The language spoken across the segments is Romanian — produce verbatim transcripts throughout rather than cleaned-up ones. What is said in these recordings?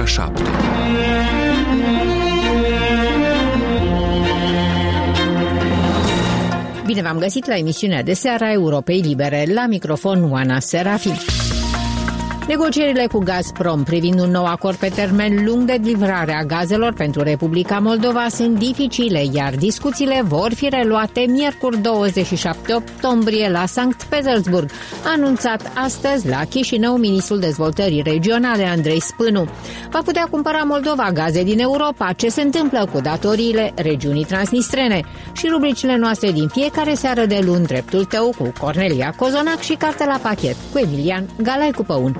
ora șapte. Bine v-am găsit la emisiunea de seară a Europei Libere. La microfon Oana Serafi. Negocierile cu Gazprom privind un nou acord pe termen lung de livrare a gazelor pentru Republica Moldova sunt dificile, iar discuțiile vor fi reluate miercuri douăzeci și șapte octombrie la Sankt Petersburg, a anunțat astăzi la Chișinău ministrul dezvoltării regionale Andrei Spânu. Va putea cumpăra Moldova gaze din Europa, ce se întâmplă cu datoriile regiunii transnistrene și rubricile noastre din fiecare seară de luni, dreptul tău cu Cornelia Cozonac și Carte la pachet cu Emilian Galai cu Păun.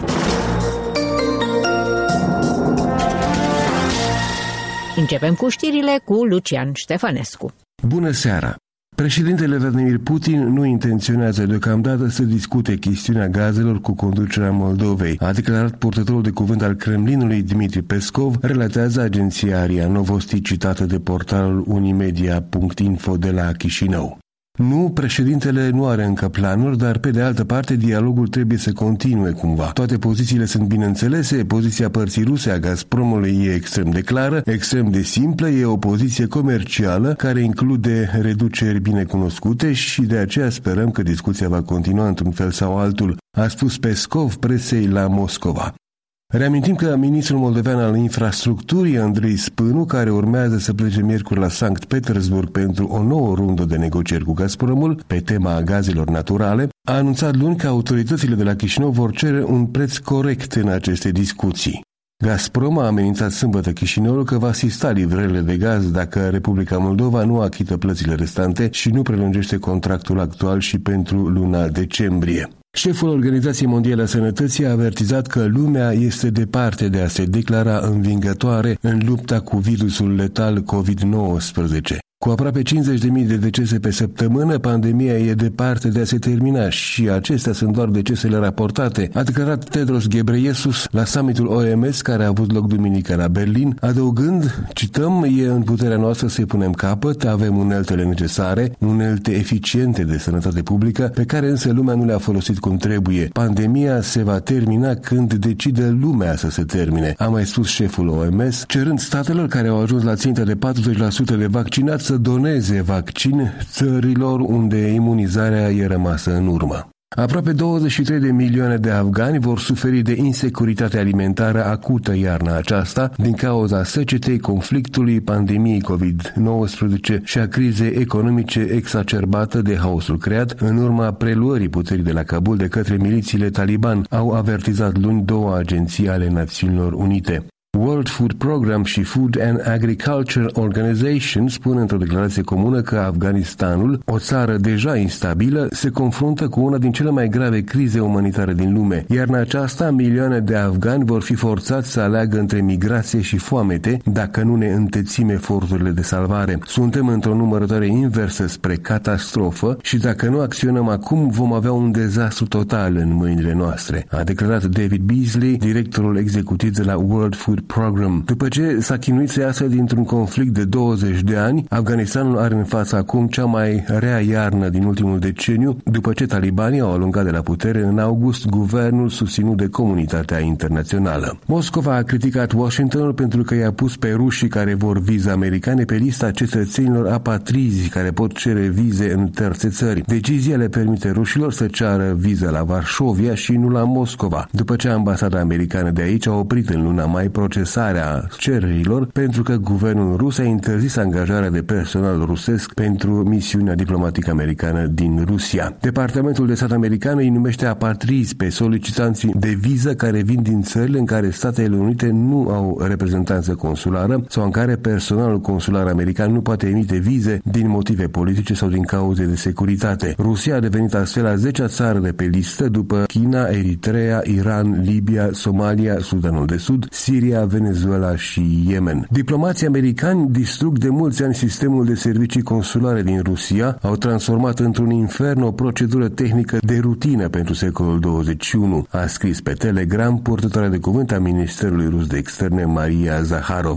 Începem cu știrile cu Lucian Ștefănescu. Bună seara! Președintele Vladimir Putin nu intenționează deocamdată să discute chestiunea gazelor cu conducerea Moldovei, a declarat purtătorul de cuvânt al Kremlinului Dmitri Peskov, relatează agenția RIA Novosti citată de portalul unimedia punct info de la Chișinău. Nu, președintele nu are încă planuri, dar pe de altă parte dialogul trebuie să continue cumva. Toate pozițiile sunt bineînțelese, poziția părții ruse a Gazpromului e extrem de clară, extrem de simplă, e o poziție comercială care include reduceri binecunoscute și de aceea sperăm că discuția va continua într-un fel sau altul, a spus Peskov presei la Moscova. Reamintim că ministrul moldovean al infrastructurii, Andrei Spânu, care urmează să plece miercuri la Sankt Petersburg pentru o nouă rundă de negocieri cu Gazpromul pe tema gazelor naturale, a anunțat luni că autoritățile de la Chișinău vor cere un preț corect în aceste discuții. Gazprom a amenințat sâmbătă Chișinăul că va asista livrările de gaz dacă Republica Moldova nu achită plățile restante și nu prelungește contractul actual și pentru luna decembrie. Șeful Organizației Mondiale a Sănătății a avertizat că lumea este departe de a se declara învingătoare în lupta cu virusul letal covid nouăsprezece. Cu aproape cincizeci de mii de decese pe săptămână, pandemia e departe de a se termina și acestea sunt doar decesele raportate, a declarat Tedros Ghebreyesus la summitul O M S care a avut loc duminică la Berlin, adăugând, cităm, e în puterea noastră să-i punem capăt, avem uneltele necesare, unelte eficiente de sănătate publică, pe care însă lumea nu le-a folosit cum trebuie. Pandemia se va termina când decide lumea să se termine, a mai spus șeful O M S, cerând statelor care au ajuns la ținta de patruzeci la sută de vaccinați să doneze vaccin țărilor unde imunizarea e rămasă în urmă. Aproape douăzeci și trei de milioane de afgani vor suferi de insecuritate alimentară acută iarna aceasta din cauza secetei, conflictului, pandemiei covid nouăsprezece și a crizei economice exacerbată de haosul creat în urma preluării puterii de la Kabul de către milițiile Taliban, au avertizat luni două agenții ale Națiunilor Unite. World Food Program și Food and Agriculture Organization spun într-o declarație comună că Afganistanul, o țară deja instabilă, se confruntă cu una din cele mai grave crize umanitare din lume. Iarna aceasta, milioane de afgani vor fi forțați să aleagă între migrație și foamete dacă nu ne întețim eforturile de salvare. Suntem într-o numărătoare inversă spre catastrofă și dacă nu acționăm acum, vom avea un dezastru total în mâinile noastre, a declarat David Beasley, directorul executiv de la World Food Program. După ce s-a chinuit să iasă dintr-un conflict de douăzeci de ani, Afganistanul are în față acum cea mai rea iarnă din ultimul deceniu, după ce talibanii au alungat de la putere în august guvernul susținut de comunitatea internațională. Moscova a criticat Washingtonul pentru că i-a pus pe rușii care vor vize americane pe lista cetățenilor apatrizi care pot cere vize în terțe țări. Decizia le permite rușilor să ceară vize la Varșovia și nu la Moscova, după ce ambasada americană de aici a oprit în luna mai procesarea cererilor pentru că guvernul rus a interzis angajarea de personal rusesc pentru misiunea diplomatică americană din Rusia. Departamentul de stat american îi numește apatrizi pe solicitanții de viză care vin din țările în care Statele Unite nu au reprezentanță consulară sau în care personalul consular american nu poate emite vize din motive politice sau din cauze de securitate. Rusia a devenit astfel a zecea țară de pe listă după China, Eritrea, Iran, Libia, Somalia, Sudanul de Sud, Siria, Venezuela și Yemen. Diplomații americani distrug de mulți ani sistemul de servicii consulare din Rusia, au transformat într-un infern o procedură tehnică de rutină pentru secolul douăzeci și unu, a scris pe Telegram purtătoarea de cuvânt a Ministerului Rus de Externe Maria Zaharova.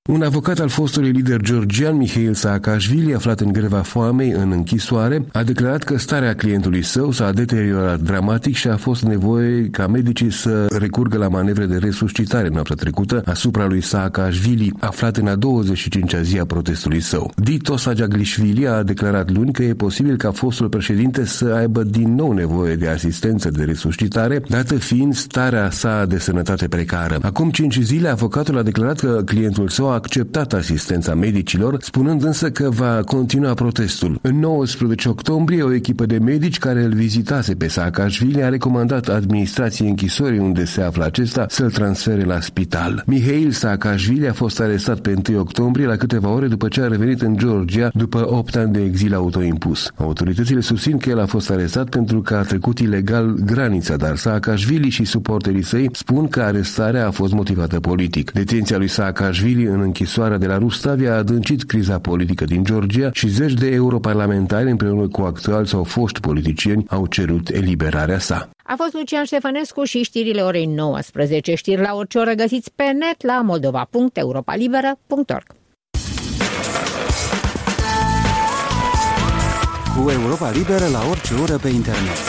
Un avocat al fostului lider georgian Mihail Saakashvili, aflat în greva foamei în închisoare, a declarat că starea clientului său s-a deteriorat dramatic și a fost nevoie ca medicii să recurgă la manevre de resuscitare noaptea trecută asupra lui Saakashvili, aflat în a douăzeci și cincea zi a protestului său. Dito Saakashvili a declarat luni că e posibil ca fostul președinte să aibă din nou nevoie de asistență de resuscitare, dată fiind starea sa de sănătate precară. Acum cinci zile, avocatul a declarat că clientul său a acceptat asistența medicilor, spunând însă că va continua protestul. În nouăsprezece octombrie, o echipă de medici care îl vizitase pe Saakashvili a recomandat administrației închisorii unde se află acesta să-l transfere la spital. Mihail Saakashvili a fost arestat pe întâi octombrie la câteva ore după ce a revenit în Georgia după opt ani de exil autoimpus. Autoritățile susțin că el a fost arestat pentru că a trecut ilegal granița, dar Saakashvili și suporterii săi spun că arestarea a fost motivată politic. Detenția lui Saakashvili în închisoarea de la Rustavi a adâncit criza politică din Georgia și zeci de europarlamentari împreună cu actuali sau foști politicieni au cerut eliberarea sa. A fost Lucian Ștefănescu și știrile orei nouăsprezece. Știri la orice oră găsiți pe net la moldova punct europa liberă punct org. Cu Europa Liberă la orice oră pe internet.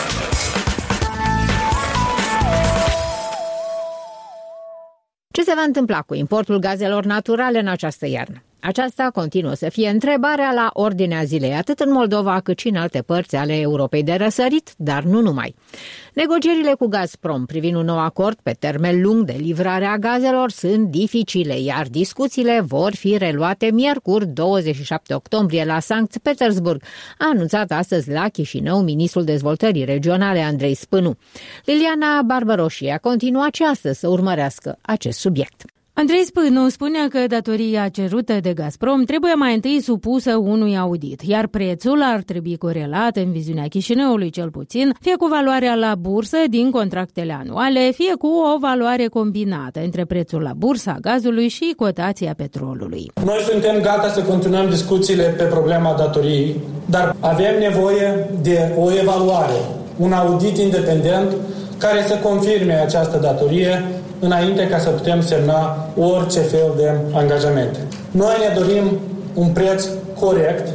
Ce se va întâmpla cu importul gazelor naturale în această iarnă? Aceasta continuă să fie întrebarea la ordinea zilei, atât în Moldova cât și în alte părți ale Europei de răsărit, dar nu numai. Negocierile cu Gazprom privind un nou acord pe termen lung de livrare a gazelor sunt dificile, iar discuțiile vor fi reluate miercuri douăzeci și șapte octombrie la Sankt Petersburg, a anunțat astăzi la Chișinău ministrul dezvoltării regionale Andrei Spânu. Liliana Barbaroșie a continuat și astăzi să urmărească acest subiect. Andrei Spânu spune că datoria cerută de Gazprom trebuie mai întâi supusă unui audit, iar prețul ar trebui corelat, în viziunea Chișinăului cel puțin, fie cu valoarea la bursă din contractele anuale, fie cu o valoare combinată între prețul la bursă a gazului și cotația petrolului. Noi suntem gata să continuăm discuțiile pe problema datoriei, dar avem nevoie de o evaluare, un audit independent care să confirme această datorie înainte ca să putem semna orice fel de angajamente. Noi ne dorim un preț corect,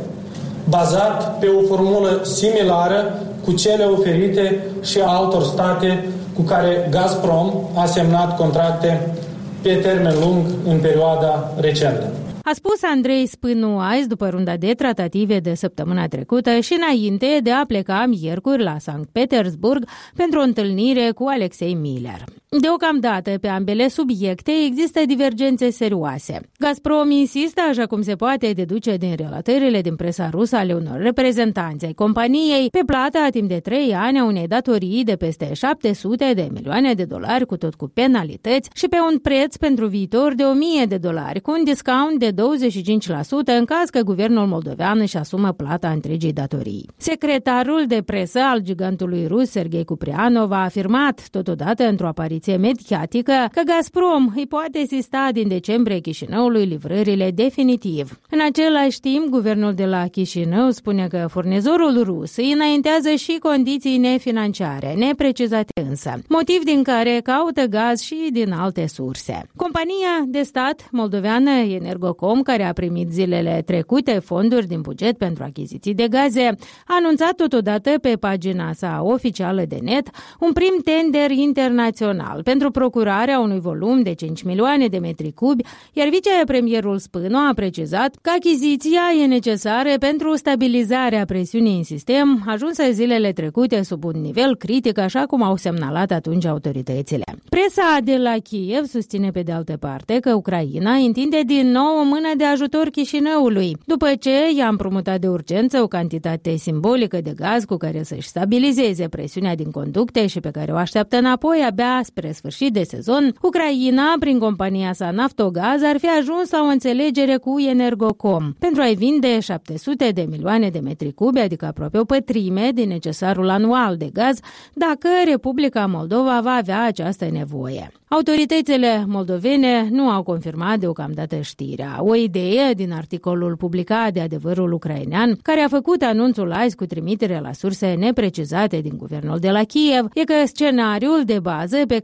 bazat pe o formulă similară cu cele oferite și altor state cu care Gazprom a semnat contracte pe termen lung în perioada recentă. A spus Andrei Spânu azi, după runda de tratative de săptămâna trecută și înainte de a pleca miercuri la Sankt Petersburg pentru o întâlnire cu Alexei Miller. Deocamdată, pe ambele subiecte există divergențe serioase. Gazprom insistă, așa cum se poate deduce din relatările din presa rusă ale unor reprezentanți ai companiei, pe plata timp de trei ani a unei datorii de peste șapte sute de milioane de dolari, cu tot cu penalități, și pe un preț pentru viitor de o mie de dolari, cu un discount de douăzeci și cinci la sută în caz că guvernul moldovean își asumă plata întregii datorii. Secretarul de presă al gigantului rus, Serghei Cuprianov, a afirmat totodată într-o apariție mediatică că Gazprom îi poate asista din decembrie Chișinăului livrările definitiv. În același timp, guvernul de la Chișinău spune că furnizorul rus îi înaintează și condiții nefinanciare, neprecizate însă, motiv din care caută gaz și din alte surse. Compania de stat moldoveană Energocom, care a primit zilele trecute fonduri din buget pentru achiziții de gaze, a anunțat totodată pe pagina sa oficială de net un prim tender internațional pentru procurarea unui volum de cinci milioane de metri cubi, iar vicepremierul Spânu a precizat că achiziția e necesară pentru stabilizarea presiunii în sistem, ajunsă zilele trecute sub un nivel critic, așa cum au semnalat atunci autoritățile. Presa de la Kiev susține pe de altă parte că Ucraina întinde din nou o mână de ajutor Chișinăului, după ce i-a împrumutat de urgență o cantitate simbolică de gaz cu care să-și stabilizeze presiunea din conducte și pe care o așteaptă înapoi abia spre sfârșit de sezon. Ucraina, prin compania sa Naftogaz, ar fi ajuns la o înțelegere cu Energocom pentru a-i vinde șapte sute de milioane de metri cubi, adică aproape o pătrime din necesarul anual de gaz, dacă Republica Moldova va avea această nevoie. Autoritățile moldovene nu au confirmat deocamdată știrea. O idee din articolul publicat de Adevărul Ucrainean, care a făcut anunțul azi cu trimitere la surse neprecizate din guvernul de la Kiev, e că scenariul de bază pe care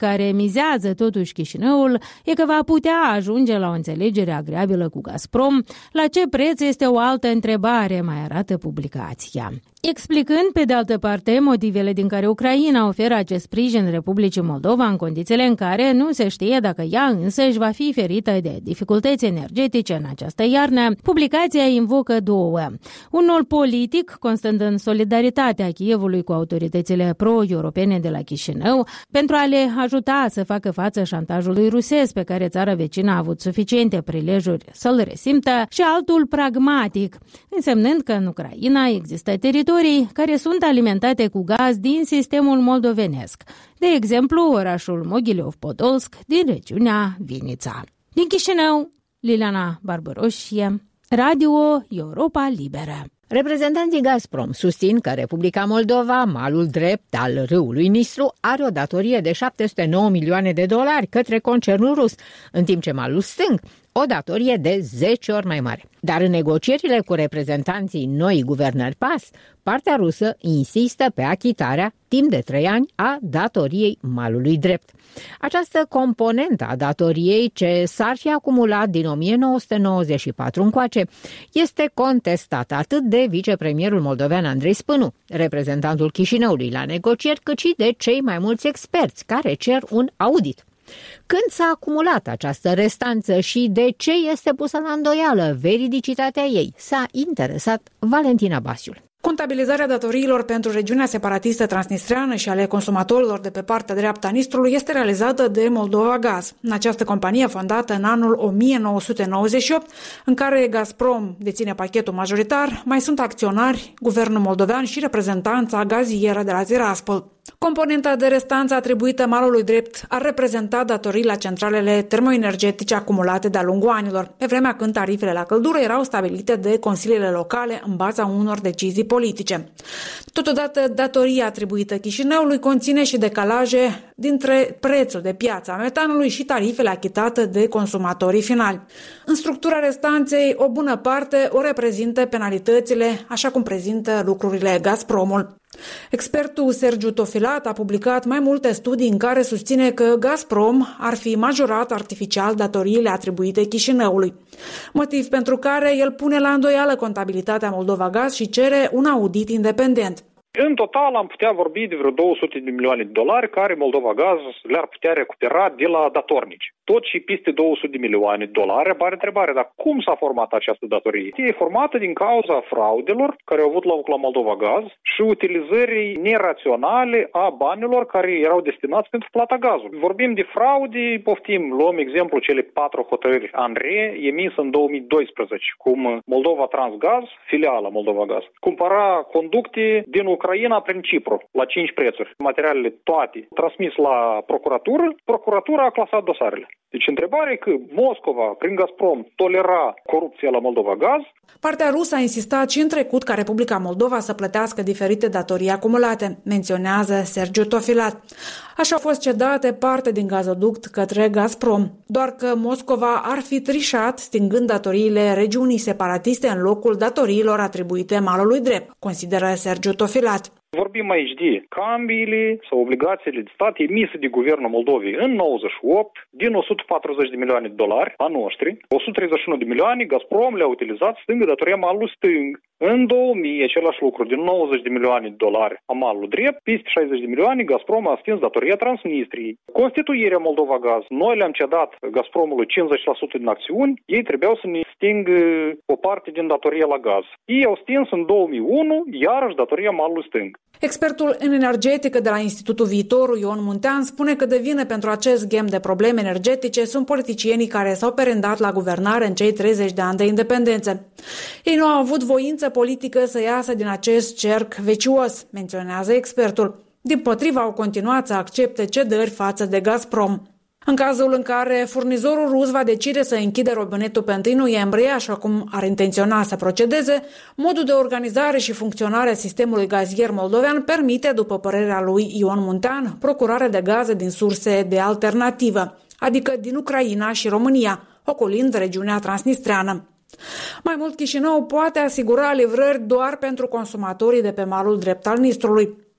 care mizează totuși Chișinăul e că va putea ajunge la o înțelegere agreabilă cu Gazprom. La ce preț este o altă întrebare, mai arată publicația. Explicând, pe de altă parte, motivele din care Ucraina oferă acest sprijin Republicii Moldova în condițiile în care nu se știe dacă ea însă își va fi ferită de dificultăți energetice în această iarnă, publicația invocă două. Unul politic, constând în solidaritatea Kievului cu autoritățile pro-europene de la Chișinău, pentru a le ajuta să facă față șantajului rusesc pe care țara vecină a avut suficiente prilejuri să-l resimtă, și altul pragmatic, însemnând că în Ucraina există teritorii care sunt alimentate cu gaz din sistemul moldovenesc, de exemplu orașul Moghilev-Podolsk din regiunea Vinița. Din Chișinău, Liliana Barbăroșie, Radio Europa Liberă. Reprezentanții Gazprom susțin că Republica Moldova, malul drept al râului Nistru, are o datorie de șapte sute nouă milioane de dolari către concernul rus, în timp ce malul stâng o datorie de zece ori mai mare. Dar în negocierile cu reprezentanții noii guvernări P A S, partea rusă insistă pe achitarea, timp de trei ani, a datoriei malului drept. Această componentă a datoriei, ce s-ar fi acumulat din o mie nouă sute nouăzeci și patru încoace, este contestată atât de vicepremierul moldovean Andrei Spânu, reprezentantul Chișinăului la negocieri, cât și de cei mai mulți experți care cer un audit. Când s-a acumulat această restanță și de ce este pusă la îndoială veridicitatea ei, s-a interesat Valentina Basiul. Contabilizarea datoriilor pentru regiunea separatistă transnistreană și ale consumatorilor de pe partea dreaptă a Nistrului este realizată de Moldova Gaz. În această companie fondată în anul o mie nouă sute nouăzeci și opt, în care Gazprom deține pachetul majoritar, mai sunt acționari, guvernul moldovean și reprezentanța gazieră de la Tiraspol. Componenta de restanță atribuită malului drept ar reprezenta datorii la centralele termoenergetice acumulate de-a lungul anilor, pe vremea când tarifele la căldură erau stabilite de consiliile locale în baza unor decizii politice. Totodată, datoria atribuită Chișinăului conține și decalaje dintre prețul de piață a metanului și tarifele achitate de consumatorii finali. În structura restanței, o bună parte o reprezintă penalitățile, așa cum prezintă lucrurile Gazpromul. Expertul Sergiu Tofilat a publicat mai multe studii în care susține că Gazprom ar fi majorat artificial datoriile atribuite Chișinăului, motiv pentru care el pune la îndoială contabilitatea Moldova Gaz și cere un audit independent. În total am putea vorbi de vreo două sute de milioane de dolari care Moldova Gaz le-ar putea recupera de la datornici. Tot și peste două sute de milioane de dolari apare întrebare, dar cum s-a format această datorie? E formată din cauza fraudelor care au avut loc la Moldova Gaz și utilizării neraționale a banilor care erau destinați pentru plata gazului. Vorbim de fraude, poftim, luăm exemplu cele patru hotărâri ANRE emis în două mii doisprezece, cum Moldova Transgaz, filiala Moldova Gaz, cumpăra conducte din Ucraina prin Cipru, la cinci prețuri. Materialele toate transmis la procuratură, procuratura a clasat dosarele. Deci întrebarea e că Moscova, prin Gazprom, tolera corupția la Moldova Gaz. Partea rusă a insistat și în trecut ca Republica Moldova să plătească diferite datorii acumulate, menționează Sergiu Tofilat. Așa au fost cedate parte din gazoduct către Gazprom, doar că Moscova ar fi trișat stingând datoriile regiunii separatiste în locul datoriilor atribuite malului drept, consideră Sergiu Tofilat. Vorbim aici de cambiile sau obligațiile de stat emise de Guvernul Moldovei în nouăzeci și opt, din o sută patruzeci de milioane de dolari a noștri, o sută treizeci și unu de milioane Gazprom le-a utilizat stângă datoria malului stâng. În două mii, același lucru, din nouăzeci de milioane de dolari a malului drept, peste șaizeci de milioane Gazprom a stins datoria Transnistriei. Constituirea Moldova Gaz, noi le-am cedat Gazpromului cincizeci la sută din acțiuni, ei trebuiau să ne stingă o parte din datoria la gaz. Ei au stins în două mii unu, iarăși datoria malului stâng. Expertul în energetică de la Institutul Viitorul, Ion Muntean, spune că de vină pentru acest ghem de probleme energetice sunt politicienii care s-au perendat la guvernare în cei treizeci de ani de independență. Ei nu au avut voință politică să iasă din acest cerc vecios, menționează expertul. Dimpotrivă, au continuat să accepte cedări față de Gazprom. În cazul în care furnizorul rus va decide să închide robinetul pe întâi noiembrie, așa cum ar intenționa să procedeze, modul de organizare și funcționare a sistemului gazier moldovean permite, după părerea lui Ion Muntean, procurarea de gaze din surse de alternativă, adică din Ucraina și România, ocolind regiunea transnistreană. Mai mult, Chișinău poate asigura livrări doar pentru consumatorii de pe malul drept al Nistrului.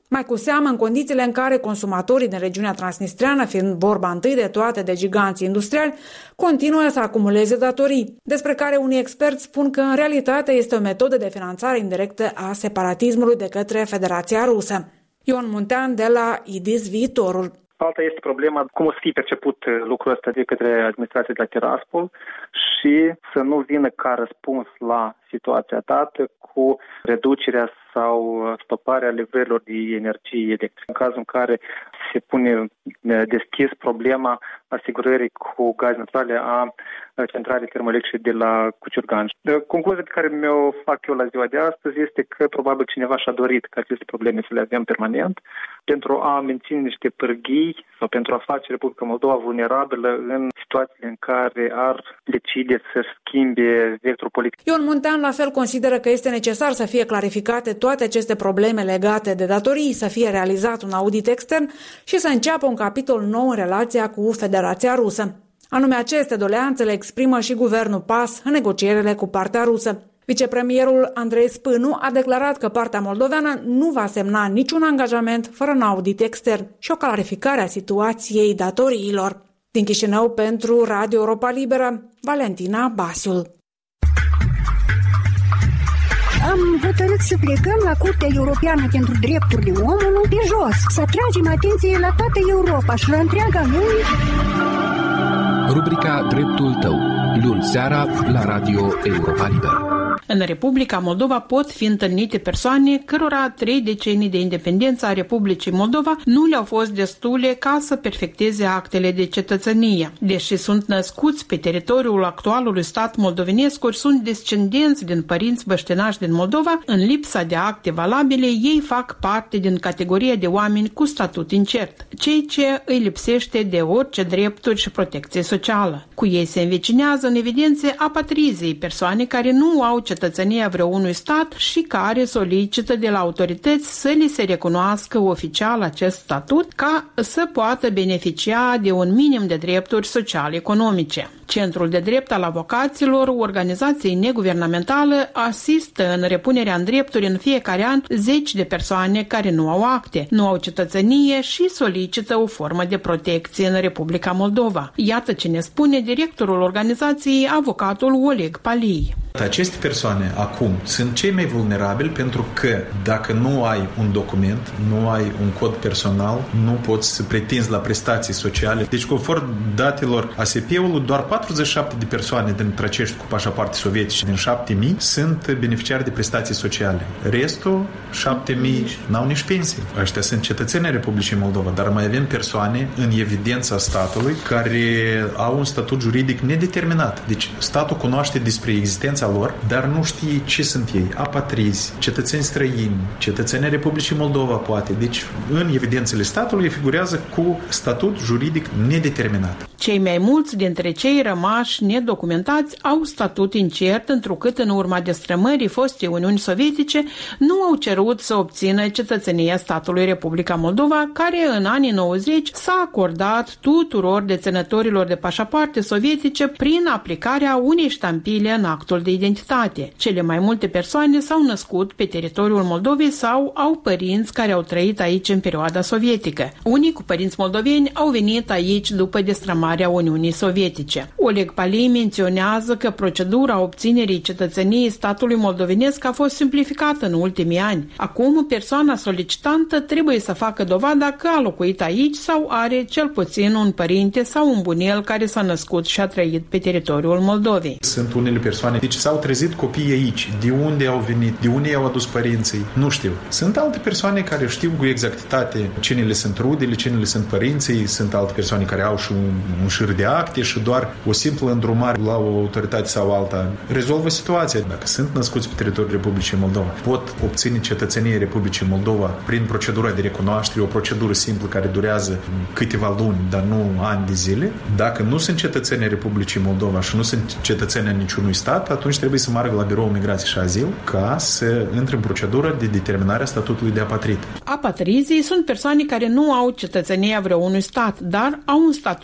Mai cu seamă în condițiile în care consumatorii din regiunea transnistreană, fiind vorba întâi de toate de giganții industriali, continuă să acumuleze datorii, despre care unii experți spun că în realitate este o metodă de finanțare indirectă a separatismului de către Federația Rusă. Ion Muntean de la I D I S Viitorul. Alta este problema cum o să fie perceput lucrul ăsta de către administrația de la Tiraspol și să nu vină ca răspuns la situația dată cu reducerea sau stoparea livrărilor de energie electrică. În cazul în care se pune deschis problema asigurării cu gaze naturale a centralei termoelectrice de la Cuciurgan. Concluzia pe care mi-o fac eu la ziua de astăzi este că probabil cineva și-a dorit ca aceste probleme să le avem permanent pentru a menține niște pârghii sau pentru a face Republica Moldova vulnerabilă în situațiile în care ar decide să schimbe vectorul politic. Ion Muntean la fel consideră că este necesar să fie clarificate toate aceste probleme legate de datorii, să fie realizat un audit extern și să înceapă un capitol nou în relația cu Federația Rusă. Anume aceste doleanțe le exprimă și guvernul P A S în negocierile cu partea rusă. Vicepremierul Andrei Spânu a declarat că partea moldoveană nu va semna niciun angajament fără un audit extern și o clarificare a situației datoriilor. Din Chișinău pentru Radio Europa Liberă, Valentina Basiul. Am hotărât să plecăm la Curtea Europeană pentru Drepturile Omului de jos, să atragem atenție la toată Europa și la întreaga lume. Rubrica Dreptul tău, luni seara la Radio Europa Liberă. În Republica Moldova pot fi întâlnite persoane cărora trei decenii de independență a Republicii Moldova nu le-au fost destule ca să perfecteze actele de cetățenie. Deși sunt născuți pe teritoriul actualului stat moldovenesc, ori sunt descendenți din părinți băștinași din Moldova, în lipsa de acte valabile, ei fac parte din categoria de oameni cu statut incert, ceea ce îi lipsește de orice drepturi și protecție socială. Cu ei se învecinează în evidențe apatrizii, persoane care nu au cetățenia vreunui stat și care solicită de la autorități să li se recunoască oficial acest statut ca să poată beneficia de un minim de drepturi social-economice. Centrul de drept al avocaților, o organizație neguvernamentală, asistă în repunerea în drepturi în fiecare an zeci de persoane care nu au acte, nu au cetățenie și solicită o formă de protecție în Republica Moldova. Iată ce ne spune directorul organizației, avocatul Oleg Palii. Aceste persoane acum sunt cei mai vulnerabili pentru că dacă nu ai un document, nu ai un cod personal, nu poți să pretinzi la prestații sociale. Deci, conform datelor A S P-ului, doar patruzeci și șapte de persoane dintre acești cu pașapoarte sovietice din șapte mii sunt beneficiari de prestații sociale. Restul, șapte mii, n-au nici pensie. Ăștia sunt cetățenii Republicii Moldova, dar mai avem persoane în evidența statului care au un statut juridic nedeterminat. Deci, statul cunoaște despre existența lor, dar nu știe ce sunt ei. Apatrizi, cetățeni străini, cetățenii Republicii Moldova, poate. Deci, în evidențele statului figurează cu statut juridic nedeterminat. Cei mai mulți dintre cei rămași nedocumentați au statut incert, întrucât în urma destrămării fostei Uniuni Sovietice nu au cerut să obțină cetățenia statului Republica Moldova, care în anii nouăzeci s-a acordat tuturor deținătorilor de pașapoarte sovietice prin aplicarea unei ștampile în actul de identitate. Cele mai multe persoane s-au născut pe teritoriul Moldovei sau au părinți care au trăit aici în perioada sovietică. Unii cu părinți moldoveni au venit aici după destrămarea Uniunii Sovietice. Oleg Palii menționează că procedura obținerii cetățeniei statului moldovenesc a fost simplificată în ultimii ani. Acum, persoana solicitantă trebuie să facă dovada că a locuit aici sau are cel puțin un părinte sau un bunel care s-a născut și a trăit pe teritoriul Moldovei. Sunt unele persoane, deci s-au trezit copii aici. De unde au venit? De unde i-au adus părinții? Nu știu. Sunt alte persoane care știu cu exactitate cine le sunt rudele, cine le sunt părinții, sunt alte persoane care au și un, un șir de acte și doar o simplă îndrumare la o autoritate sau alta rezolvă situația. Dacă sunt născuți pe teritoriul Republicii Moldova, pot obține cetățenie Republicii Moldova prin procedura de recunoaștere, o procedură simplă care durează câteva luni, dar nu ani de zile. Dacă nu sunt cetățenii Republicii Moldova și nu sunt cetățenii niciunui stat, atunci trebuie să meargă la Biroul Migrație și Azil ca să intre în procedură de determinare a statutului de apatrid. Apatrizii sunt persoane care nu au cetățenia vreunui stat, dar au un statut legal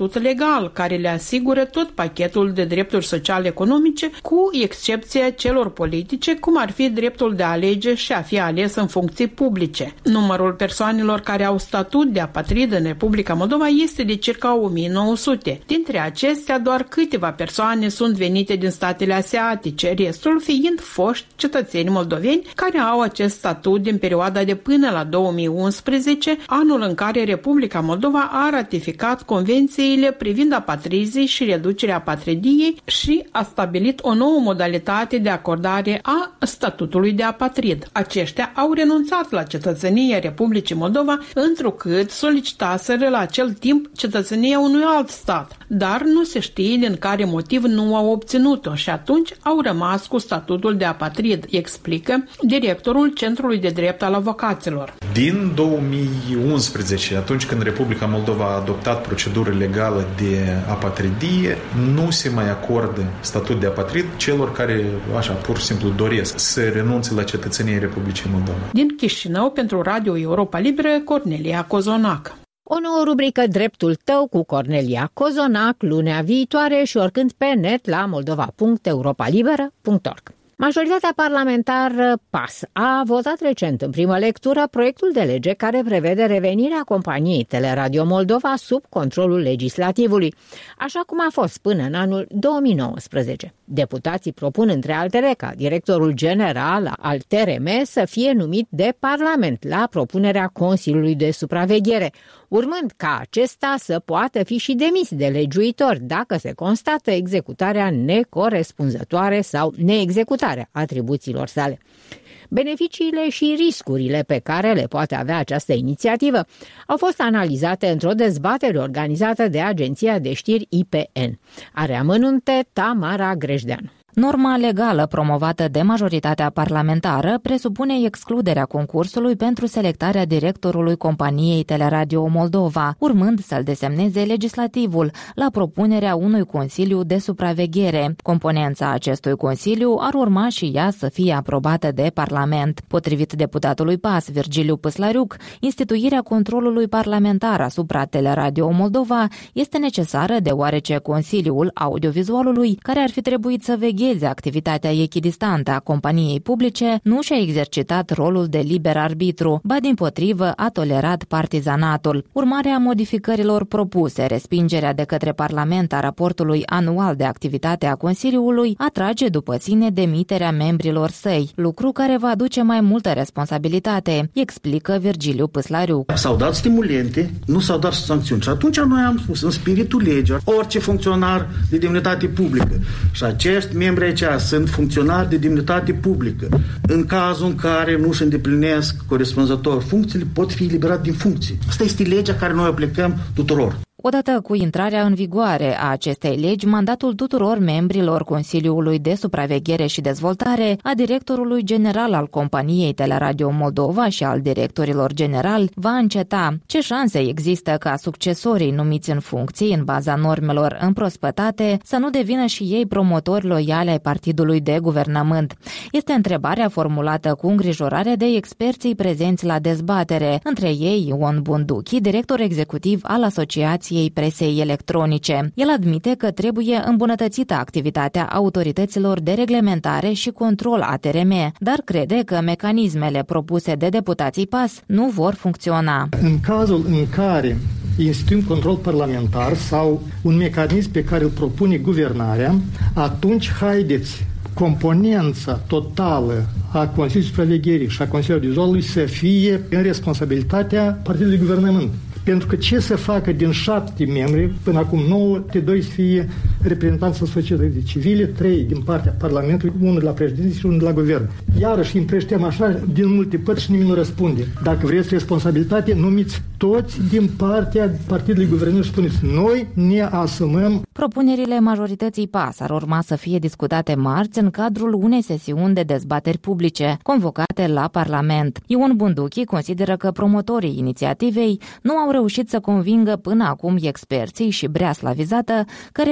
legal care le asigură tot pachetul de drepturi sociale economice, cu excepția celor politice, cum ar fi dreptul de a alege și a fi ales în funcții publice. Numărul persoanelor care au statut de apatrid în Republica Moldova este de circa o mie nouă sute. Dintre acestea, doar câteva persoane sunt venite din statele asiatice, restul fiind foști cetățeni moldoveni care au acest statut din perioada de până la două mii unsprezece, anul în care Republica Moldova a ratificat convențiile privind apatrizii și reducerea apatridiei și a stabilit o nouă modalitate de acordare a statutului de apatrid. Aceștia au renunțat la cetățenia Republicii Moldova, întrucât solicitaseră la acel timp cetățenia unui alt stat, dar nu se știe din care motiv nu au obținut-o și atunci au rămas cu statutul de apatrid, explică directorul Centrului de Drept al Avocaților. Din două mii unsprezece, atunci când Republica Moldova a adoptat procedură legală de apatridie, nu se mai acordă statut de apatrid celor care, așa, pur și simplu doresc să renunțe la cetățenia Republicii Moldova. Din Chișinău, pentru Radio Europa Liberă, Cornelia Cozonac. O nouă rubrică Dreptul tău cu Cornelia Cozonac lunea viitoare și oricând pe net la moldova punct europa liberă punct org. Majoritatea parlamentară P A S a votat recent în primă lectură proiectul de lege care prevede revenirea companiei Teleradio Moldova sub controlul legislativului, așa cum a fost până în anul două mii nouăsprezece. Deputații propun, între altele, ca directorul general al T R M să fie numit de Parlament la propunerea Consiliului de Supraveghere, urmând ca acesta să poată fi și demis de legiuitor dacă se constată executarea necorespunzătoare sau neexecutarea atribuțiilor sale. Beneficiile și riscurile pe care le poate avea această inițiativă au fost analizate într-o dezbatere organizată de agenția de știri I P N. Are amănunte Tamara Grejdeanu. Norma legală promovată de majoritatea parlamentară presupune excluderea concursului pentru selectarea directorului companiei Teleradio Moldova, urmând să-l desemneze legislativul la propunerea unui Consiliu de Supraveghere. Componența acestui Consiliu ar urma și ea să fie aprobată de Parlament. Potrivit deputatului P A S, Virgiliu Păslariuc, instituirea controlului parlamentar asupra Teleradio Moldova este necesară deoarece Consiliul Audiovizualului, care ar fi trebuit să vegheze activitatea echidistantă a companiei publice, nu și-a exercitat rolul de liber arbitru, ba dimpotrivă a tolerat partizanatul. Urmarea modificărilor propuse, respingerea de către Parlament a raportului anual de activitate a Consiliului, atrage după sine demiterea membrilor săi, lucru care va aduce mai multă responsabilitate, explică Virgiliu Păslariuc. S-au dat stimulente, nu s-au dat sancțiuni. Și atunci noi am spus, în spiritul legii, orice funcționar de demnitate publică și acești membri aici sunt funcționari de demnitate publică. În cazul în care nu își îndeplinesc corespunzător funcțiile, pot fi eliberați din funcții. Asta este legea care noi aplicăm tuturor. Odată cu intrarea în vigoare a acestei legi, mandatul tuturor membrilor Consiliului de Supraveghere și Dezvoltare, a directorului general al companiei Teleradio Moldova și al directorilor generali va înceta. Ce șanse există ca succesorii numiți în funcții în baza normelor împrospătate să nu devină și ei promotori loiali ai partidului de guvernământ? Este întrebarea formulată cu îngrijorare de experții prezenți la dezbatere, între ei Ion Bunduchi, director executiv al Asociației Presei Electronice. El admite că trebuie îmbunătățită activitatea autorităților de reglementare și control A T R M, dar crede că mecanismele propuse de deputații P A S nu vor funcționa. În cazul în care instituim control parlamentar sau un mecanism pe care îl propune guvernarea, atunci haideți componența totală a Consiliului Supravegherii și a Consiliului Audiovizualului să fie în responsabilitatea partidului guvernământ. Pentru că ce să facă din șapte membri, până acum nouă, de doi să fie reprezentanți în societății civile, trei din partea Parlamentului, unul de la președinție și unul de la guvern. Iarăși împrăștiem așa din multe părți și nimeni nu răspunde. Dacă vreți responsabilitate, numiți toți din partea partidului guvernării și spuneți, noi ne asumăm. Propunerile majorității P A S ar urma să fie discutate marți în cadrul unei sesiuni de dezbateri publice convocate la Parlament. Ion Bunduchi consideră că promotorii inițiativei nu au reușit să convingă până acum experții și breasla vizată că revenirea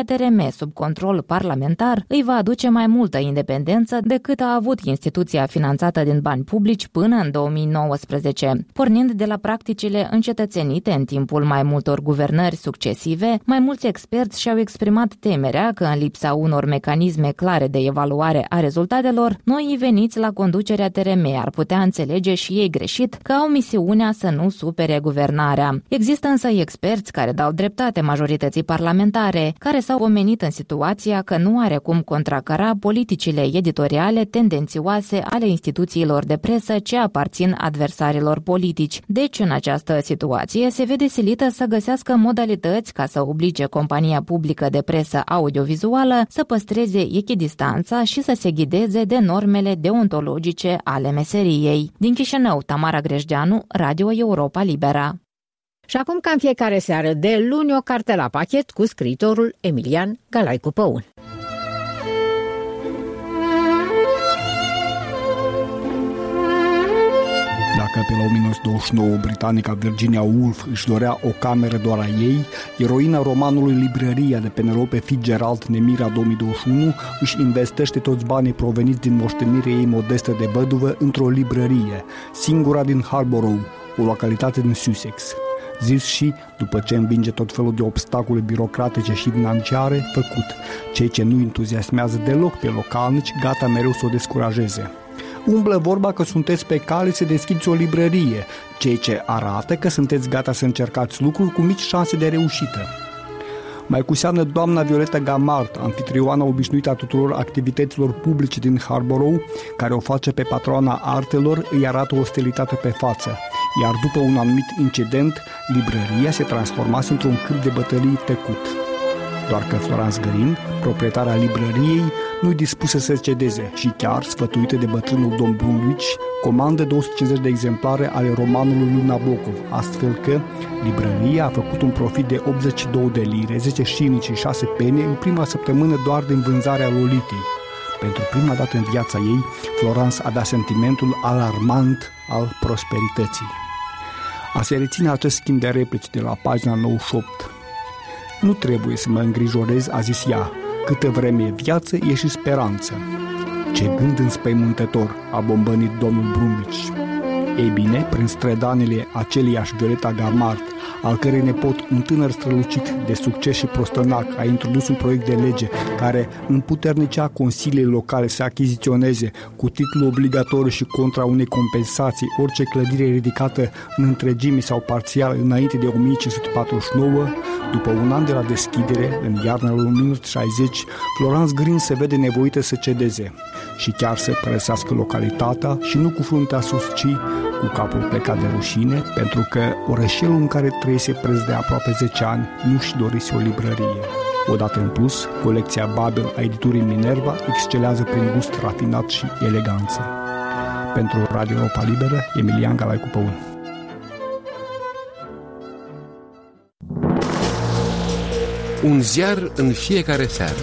T R M sub control parlamentar îi va aduce mai multă independență decât a avut instituția finanțată din bani publici până în două mii nouăsprezece. Pornind de la practicile încetățenite în timpul mai multor guvernări succesive, mai mulți experți și-au exprimat temerea că în lipsa unor mecanisme clare de evaluare a rezultatelor, noii veniți la conducerea T R M ar putea înțelege și ei greșit că au misiunea să nu supere guvernarea. Există însă experți care dau dreptate majorității parlamentare, care s-au omenit în situația că nu are cum contracara politicile editoriale tendențioase ale instituțiilor de presă ce aparțin adversarilor politici. Deci, în această situație, se vede silită să găsească modalități ca să oblige compania publică de presă audiovizuală să păstreze echidistanța și să se ghideze de normele deontologice ale meseriei. Din Chișinău, Tamara Grejdeanu, Radio Europa Libera. Și acum, ca în fiecare seară de luni, o carte la pachet cu scriitorul Emilian Galaicu Păun. Dacă pe la o mie nouă sute douăzeci și nouă britanica Virginia Woolf își dorea o cameră doar a ei, eroina romanului Librăria de Penelope Fitzgerald, Nemira două mii douăzeci și unu, își investește toți banii proveniți din moștenirea ei modestă de văduvă într-o librărie, singura din Harborough, o localitate din Sussex. Zis și, după ce învinge tot felul de obstacole birocratice și financiare, făcut, cei ce nu entuziasmează deloc pe localnici, gata mereu să o descurajeze. Umblă vorba că sunteți pe cale să deschideți o librărie, ceea ce arată că sunteți gata să încercați lucruri cu mici șanse de reușită. Mai cu seamă doamna Violeta Gamart, anfitrioana obișnuită a tuturor activităților publice din Harborough, care o face pe patroana artelor, îi arată ostilitate pe față, iar după un anumit incident, librăria se transformase într-un câmp de bătălii tăcut. Doar că Florence Gărin, proprietarea librăriei, nu-i dispusă să cedeze și chiar, sfătuită de bătrânul domn Brunwich, comandă două sute cincizeci de exemplare ale romanului lui Nabokov, astfel că librăria a făcut un profit de optzeci și două de lire, zece șilinici și șase pene în prima săptămână doar din vânzarea Lolitei. Pentru prima dată în viața ei, Florence avea sentimentul alarmant al prosperității. A se reține acest schimb de replici de la pagina nouăzeci și opt. Nu trebuie să mă îngrijorez, a zis ea, câtă vreme e viață, e și speranță. Ce gând înspăimântător, a bombănit domnul Brunwich. Ei bine, prin strădanile aceleiași Violeta Gamart, al cărei nepot, un tânăr strălucit de succes și prostănac, a introdus un proiect de lege care împuternicea consiliile locale să achiziționeze cu titlu obligatoriu și contra unei compensații orice clădire ridicată în întregime sau parțial înainte de o mie cinci sute patruzeci și nouă, după un an de la deschidere, în iarna lui o mie nouă sute șaizeci, Florence Grin se vede nevoită să cedeze și chiar să părăsească localitatea și nu cu fruntea sus, ci cu capul plecat de rușine, pentru că orășelul în care trăise preț de aproape zece ani nu-și dorise o librărie. Odată în plus, colecția Babel a editurii Minerva excelează prin gust rafinat și eleganță. Pentru Radio Europa Liberă, Emilian Galaicu Păun. Un ziar în fiecare seară.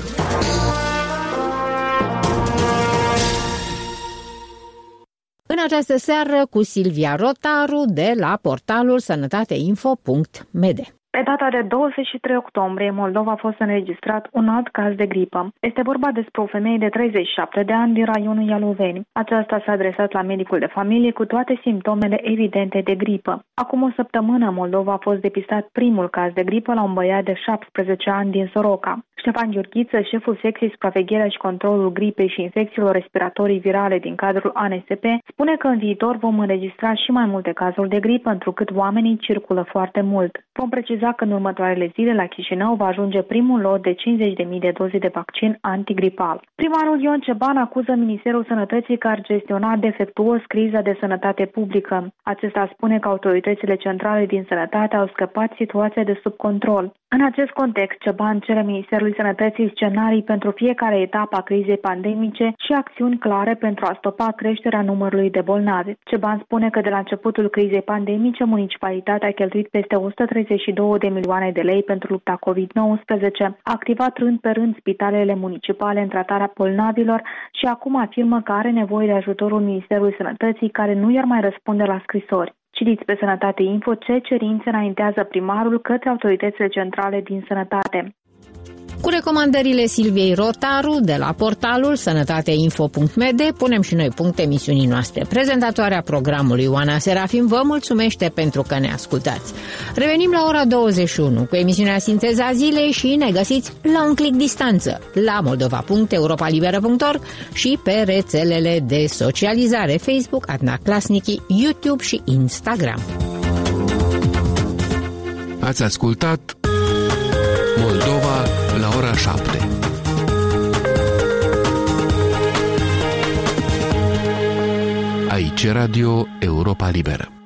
În această seară cu Silvia Rotaru de la portalul sănătateinfo punct m d. Pe data de douăzeci și trei octombrie, în Moldova a fost înregistrat un alt caz de gripă. Este vorba despre o femeie de treizeci și șapte de ani din raionul Ialoveni. Aceasta s-a adresat la medicul de familie cu toate simptomele evidente de gripă. Acum o săptămână, în Moldova a fost depistat primul caz de gripă la un băiat de șaptesprezece ani din Soroca. Ștefan Gheorghiță, șeful secției Supravegherea și Controlul Gripei și Infecțiilor Respiratorii Virale din cadrul A N S P, spune că în viitor vom înregistra și mai multe cazuri de gripă, întrucât oamenii circulă foarte mult. Vom preciza că în următoarele zile la Chișinău va ajunge primul lot de cincizeci de mii de doze de vaccin antigripal. Primarul Ion Ceban acuză Ministerul Sănătății că ar gestiona defectuos criza de sănătate publică. Acesta spune că autoritățile centrale din sănătate au scăpat situația de sub control. În acest context, Ceban cere Ministerului Sănătății scenarii pentru fiecare etapă a crizei pandemice și acțiuni clare pentru a stopa creșterea numărului de bolnavi. Ceban spune că de la începutul crizei pandemice, municipalitatea a cheltuit peste o sută treizeci și două de milioane de lei pentru lupta covid nouăsprezece, a activat rând pe rând spitalele municipale în tratarea bolnavilor și acum afirmă că are nevoie de ajutorul Ministerului Sănătății, care nu i-ar mai răspunde la scrisori. Citiți pe Sănătate Info ce cerințe înaintează primarul către autoritățile centrale din sănătate. Cu recomandările Silviei Rotaru de la portalul sănătateinfo punct m d punem și noi punct emisiunii noastre. Prezentatoarea programului Oana Serafim vă mulțumește pentru că ne ascultați. Revenim la ora douăzeci și unu cu emisiunea Sinteza Zilei și ne găsiți la un clic distanță la moldova punct europa liberă punct org și pe rețelele de socializare Facebook, Adna Klasnici, YouTube și Instagram. Ați ascultat Moldova la ora șapte. Aici Radio Europa Liberă.